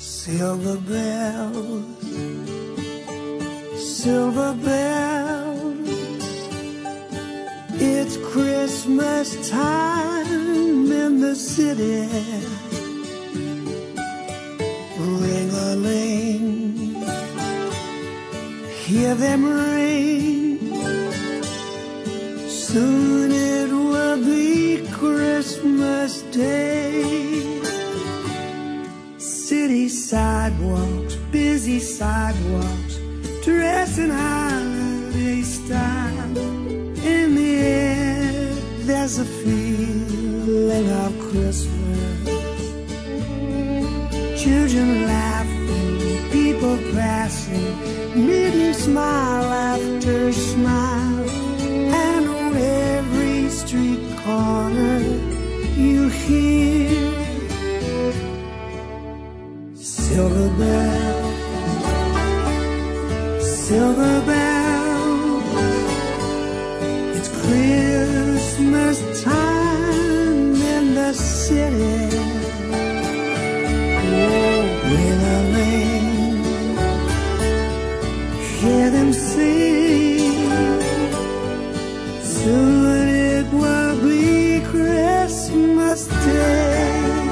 Silver bells, silver bells, it's Christmas time in the city. Ring-a-ling, hear them ring. Soon it will be Christmas Day. City sidewalks, busy sidewalks, dressed in holiday style. In the air, there's a feeling of Christmas. Children laughing, people passing, meeting smile after smile. And on every street corner you hear silver bells, silver bells, it's Christmas time in the city. Oh, ring-a-ling, hear them sing. Soon it will be Christmas Day.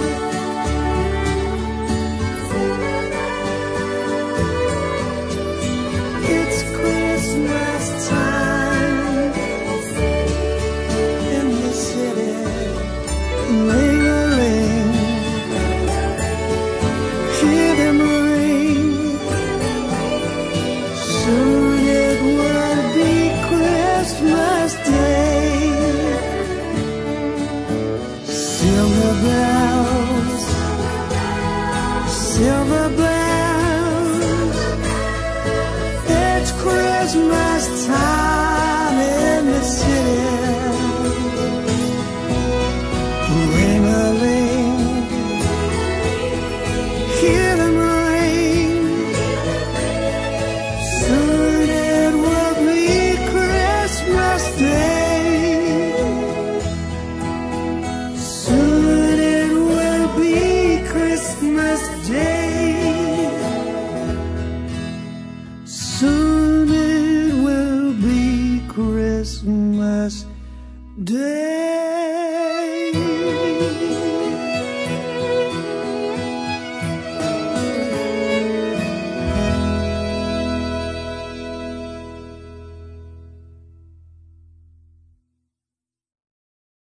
Silver bells, it's Christmas time in the city. Ring-a-ling, hear them ring. Soon it will be Christmas Day. Soon it will be Christmas Day. Soon it will be Christmas Day.